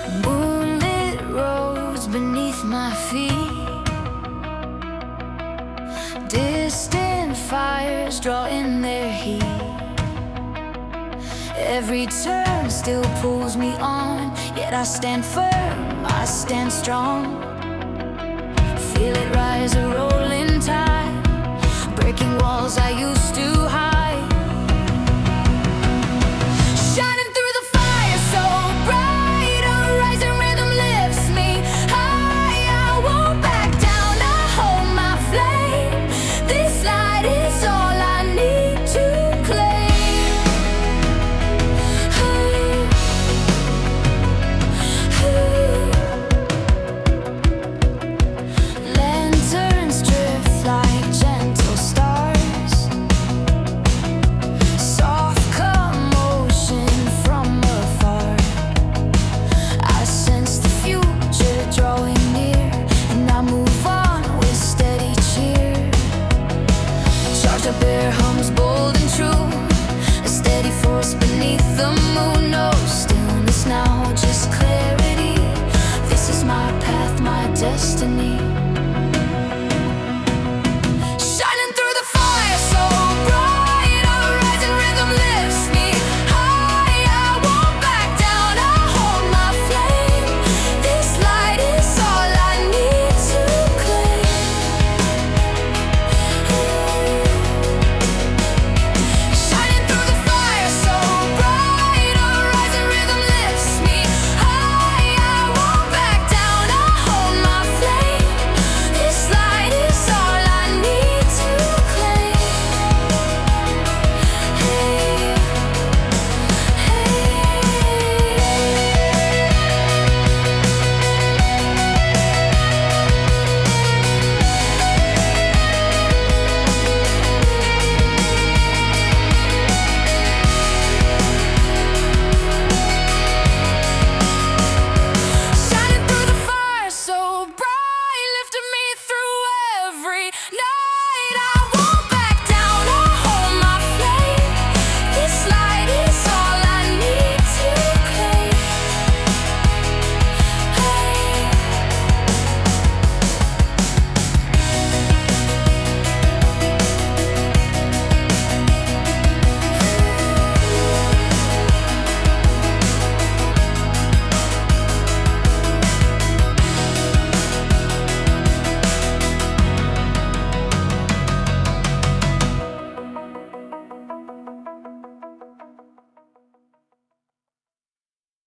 Moonlit roads beneath my feet, distant fires draw in their heat. Every turn still pulls me on, yet I stand firm, I stand strong. Feel it rise, a rolling tide, breaking walls I used